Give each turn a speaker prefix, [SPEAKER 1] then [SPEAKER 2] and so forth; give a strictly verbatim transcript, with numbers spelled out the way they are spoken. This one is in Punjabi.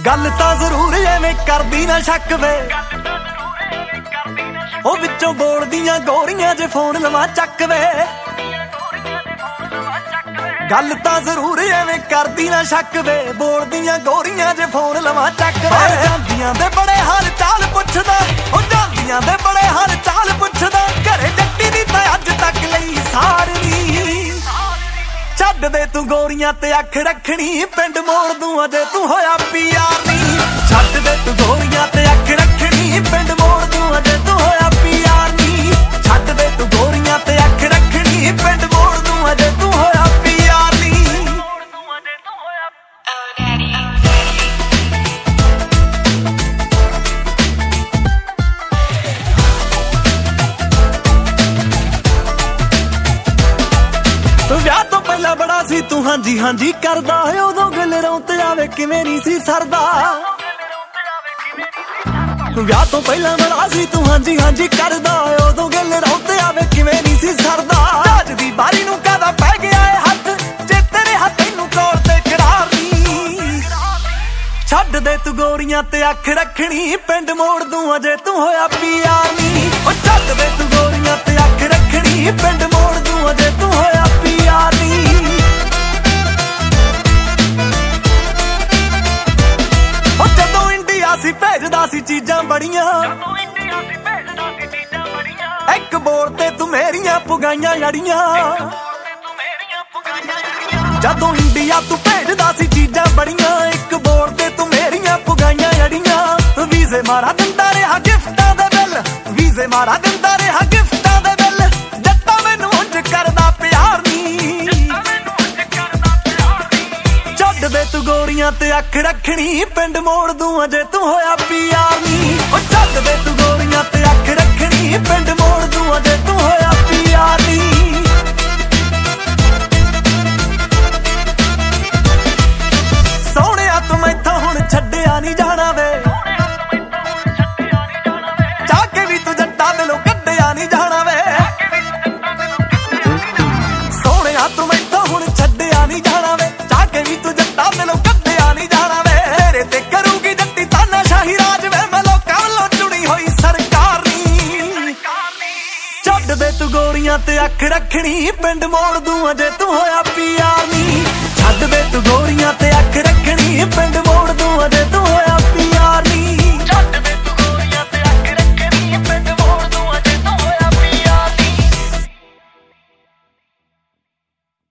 [SPEAKER 1] गल तां जरूर एवें करदी ना शक वे, ओ विचों बोलदियां गोरियां जे फोन लवां चक वे। गल तां जरूर एवें करदी ना शक वे, बोलदियां गोरियां जे फोन लवां चक वे। जांदियां दे बड़े हाल चाल पुछदा, ओ जांदियां दे बड़े हाल चाल पुछदा, घरे जट्टी दी तां अज तक लई सार नी। छड्ड दे तू गोरियां ते अख रखनी, पिंड मोड़ दूं अजे तू होया पीआर नी। छड्ड दे तू गोरियां ते अख रखनी, पिंड मोड़ दूं अजे तू होया पीआर नी। छड्ड दे तू गोरियां ते अख रखनी, पिंड मोड़ दूं अजे तू होया पीआर नी। ਵਿਆਹ ਤੋਂ ਪਹਿਲਾਂ ਬੜਾ ਸੀ ਤੂੰ ਹਾਂਜੀ ਹਾਂਜੀ ਕਰਦਾ, ਉਦੋਂ ਗੱਲ ਰੌਂ ਤੇ ਆਵੇ ਕਿਵੇਂ ਨਹੀਂ ਸੀ ਸਰਦਾ। ਵਿਆਹ ਤੋਂ ਪਹਿਲਾਂ ਬੜਾ ਸੀ ਤੂੰ ਹਾਂਜੀ ਹਾਂਜੀ ਕਰਦਾ, ਉਦੋਂ ਗੱਲ ਰੌਂ ਤੇ ਆਵੇ ਕਿਵੇਂ ਨਹੀਂ ਸੀ ਸਰਦਾ। ਜੱਜ ਦੀ ਬਾਰੀ ਨੂੰ ਕਾਹਦਾ ਪੈ ਗਿਆ ਏ ਹੱਥ, ਜੇ ਤੇਰੇ ਹੱਥ ਨੂੰ ਕੋਲ ਤੇ ਕਰਾਰ ਨੀ। ਛੱਡ ਦੇ ਤੂੰ ਗੋਰੀਆਂ ਤੇ ਅੱਖ ਰੱਖਣੀ, ਪਿੰਡ ਮੋੜ ਦੂੰ ਅਜੇ ਤੂੰ ਹੋਇਆ ਪੀਆਰ ਨੀ। ਉਹ ਛੱਡ ਦੇ ਤੂੰ ਗੋਰੀਆਂ ਤੇ ਅੱਖ ਰੱਖਣੀ, ਪਿੰਡ ਮੋੜ ਦੂੰ ਅਜੇ ਤੂੰ ਹੋਇਆ ਪੀਆਰ ਨੀ। ਉਹ ਜਦੋਂ ਇੰਡੀਆ ਸੀ ਭੇਜਦਾ ਸੀ ਚੀਜ਼ਾਂ ਬੜੀਆਂ, ਇੱਕ ਬੋਰ ਤੇ ਤੂੰ ਮੇਰੀਆਂ ਪੁਗਾਈਆਂ ਜੜੀਆਂ। ਜਦੋਂ ਇੰਡੀਆ ਤੂੰ ਭੇਜਦਾ ਸੀ ਚੀਜ਼ਾਂ ਬੜੀਆਂ, ਇੱਕ ਬੋਰ ਤੇ ਤੂੰ ਮੇਰੀਆਂ ਪੁਗਾਈਆਂ ਜੜੀਆਂ। ਵੀਜ਼ੇ ਮਾਰਾ ਦਿੰਦਾ ਰਿਹਾ ਗਿਫਟਾਂ ਦੇ ਬਿੱਲ, ਵੀਜ਼ੇ ਮਾਰਾ ਦਿੰਦਾ ਰਿਹਾ ਗਿਫਟਾਂ ਦੇ ਬਿੱਲ। ਜੱਟਾ ਮੈਨੂੰ ਉਂਝ ਕਰਦਾ ਪਿਆਰ ਨੀ। ਛੱਡ ਦੇ ਤੂੰ ਗੋਰੀਆਂ ਤੇ ਅੱਖ ਰੱਖਣੀ, ਪਿੰਡ ਮੋੜ ਦੂੰ ਅਜੇ ਤੂੰ ਹੋਇਆ ਪੀਆਰ ਨੀ। ਉਹ ਛੱਡ ਦੇ ਤੂੰ ਗੋਰੀਆਂ ਤੇ ਅੱਖ ਰੱਖਣੀ, ਪਿੰਡ ਮੋੜ ਦੂੰ ਅਜੇ ਤੂੰ ਹੋਇਆ ਪੀਆਰ ਨੀ। ਸੋਹਣਿਆ ਤੂੰ ਮੈਥੋਂ ਹੁਣ ਛੱਡਿਆ ਨੀ ਜਾਣਾ ਵੇ, ਚਾਹ ਕੇ ਵੀ ਤੂੰ ਜੱਟਾਂ ਦਿਲੋਂ ਕੱਢਿਆ ਨੀ ਜਾਣਾ ਵੇ। ਸੋਹਣਿਆ ਤੂੰ ਮੈਥੋਂ ਹੁਣ ਛੱਡਿਆ ਨੀ ਜਾਣਾ ਵੇ, ਚਾਹ ਕੇ ਵੀ ਤੂੰ ਜੱਟਾਂ ਦਿਲੋਂ ਕੱਢਿਆ ਨੀ ਜਾਣਾ ਵੇ। ਤੇਰੇ ਤੇ ਕਰੂਗੀ ਜੱਟੀ ਤਾਨਾਸ਼ਾਹੀ ਰਾਜ ਵੇ, ਮੈਂ ਲੋਕਾਂ ਵੱਲੋਂ ਚੁਣੀ ਹੋਈ ਸਰਕਾਰ ਨੀ। ਛੱਡ ਦੇ ਤੂੰ ਗੋਰੀਆਂ ਤੇ ਅੱਖ ਰੱਖਣੀ, ਪਿੰਡ ਮੋੜ ਦੂੰ ਅਜੇ ਤੂੰ ਹੋਇਆ ਪੀਆਰ ਨੀ। ਛੱਡ ਦੇ ਤੂੰ ਗੋਰੀਆਂ ਤੇ ਅੱਖ ਰੱਖਣੀ, ਪਿੰਡ ਮੋੜ ਦੂੰ ਅਜੇ ਤੂੰ ਹੋਇਆ